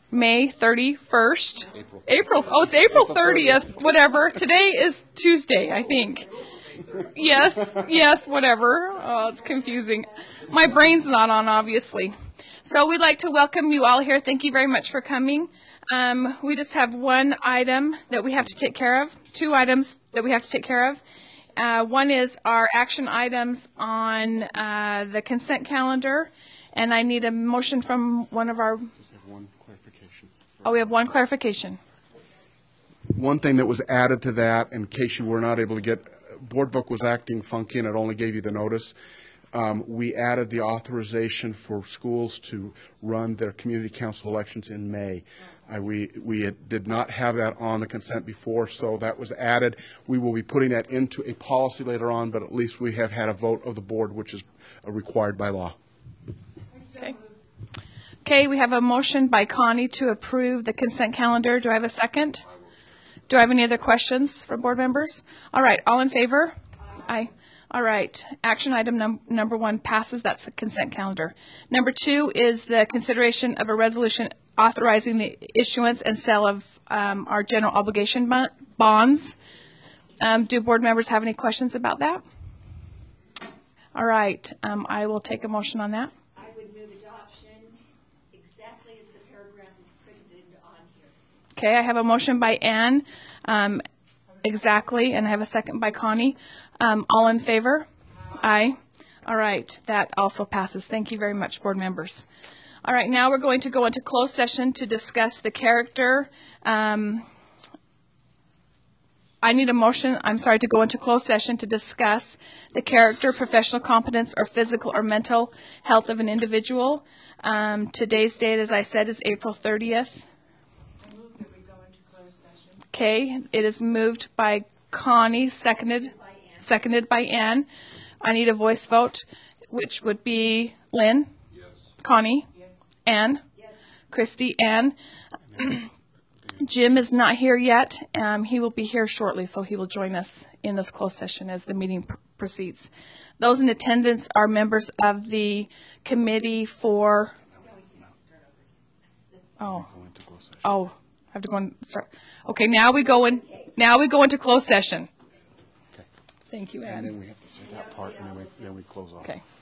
May 31st. April. Oh, it's April 30th. Whatever. Today is Tuesday, I think. Yes, whatever. Oh, it's confusing. My brain's not on, obviously. So we'd like to welcome you all here. Thank you very much for coming. We just have one item that we have to take care of. Two items that we have to take care of. One is our action items on the consent calendar, and I need a motion from one of our... Just have one clarification. Oh, we have one clarification. One thing that was added to that, in case you were not able to get... Board book was acting funky, and it only gave you the notice. We added the authorization for schools to run their community council elections in May. We did not have that on the consent before, so that was added. We will be putting that into a policy later on, but at least we have had a vote of the board, which is required by law. Okay, we have a motion by Connie to approve the consent calendar. Do I have a second? Do I have any other questions for board members? All right, all in favor? Aye. All right. Action item number 1 passes. That's the consent calendar. Number 2 is the consideration of a resolution authorizing the issuance and sale of our general obligation bonds. Do board members have any questions about that? All right. I will take a motion on that. I would move adoption exactly as the paragraph is printed on here. Okay. I have a motion by Ann. Exactly, and I have a second by Connie. All in favor? Aye. All right, that also passes. Thank you very much, board members. All right, now we're going to go into closed session to discuss the character. I need a motion, to go into closed session to discuss the character, professional competence, or physical or mental health of an individual. Today's date, as I said, is April 30th. Okay, it is moved by Connie, seconded by Ann. I need a voice vote, which would be Lynn? Yes. Connie? Yes. Ann? Yes. Christy? Ann? Jim is not here yet. He will be here shortly, so he will join us in this closed session as the meeting proceeds. Those in attendance are members of the committee for... Oh. I have to go and start. Okay, now we go into closed session. Okay. Thank you, Ann. And then we have to say that part, and then we close off. Okay.